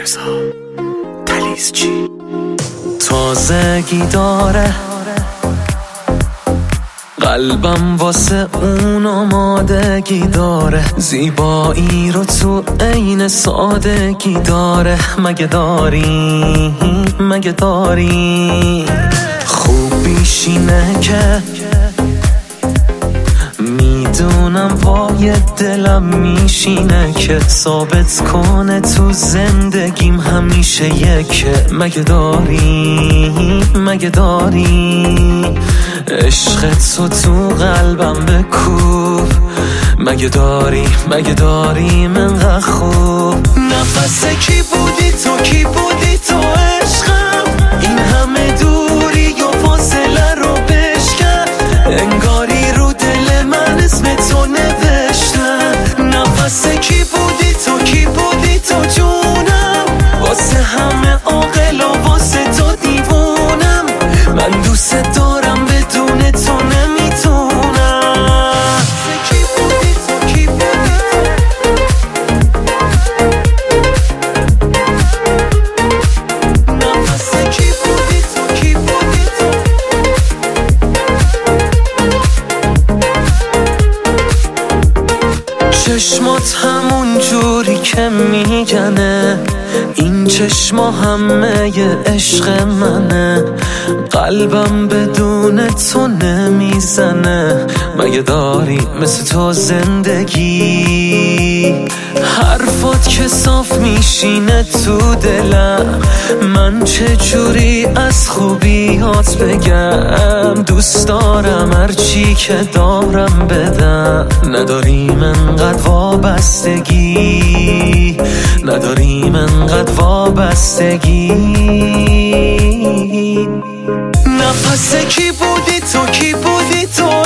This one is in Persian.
رضا تلیزچی تازگی داره قلبم واسه اون آمادگی داره، زیبایی رو تو عین سادگی داره. مگه داری خوبیش اینه که میدونم وای دلم میشینه که ثابت کنه تو زندگیم همیشه یکه. مگه داری عشق تو قلبم بکوب. مگه داری منقدر خوب. نفس کی بودی تو عشقم، این همه دوری و فاصله رو بشکن. انگاری رو دل من اسم تو نوشتم. نفس کی بودی تو جونم، واسه همه عاقل و واسه تو دیوونم. من دوست دارم بدون تو نمیتونم. کی بودی تو نفس کی بودی تو چشمات همون جوری که میگنه، این چشما همه ی عشق منه. قلبم بدون تو نمیزنه. مگه داری مثل تو زندگی؟ حرفات که صاف میشینه تو دلم. من چه جوری از خوبیات بگم؟ دوست دارم هرچی که دارم بدم. نداریم انقدر وابستگی، نفس کی بودی تو